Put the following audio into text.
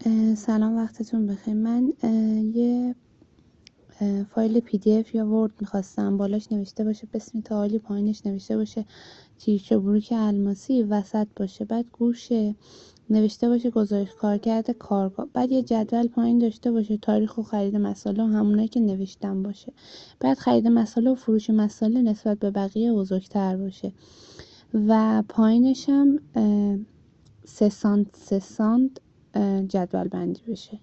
سلام، وقتتون بخیر. من یه فایل PDF یا ورد میخواستم بالاش نوشته باشه بسم تعالی، پایینش نوشته باشه تیشه بروک الماسی، وسط باشه بعد گوشه نوشته باشه گزارش کارکرد کارگاه، بعد یه جدول پایین داشته باشه تاریخ و خرید مساله و همونایی که نوشتم باشه، بعد خرید مساله و فروش مساله نسبت به بقیه بزرگتر باشه و پایینش هم 3 سانت جدول بندی بشه.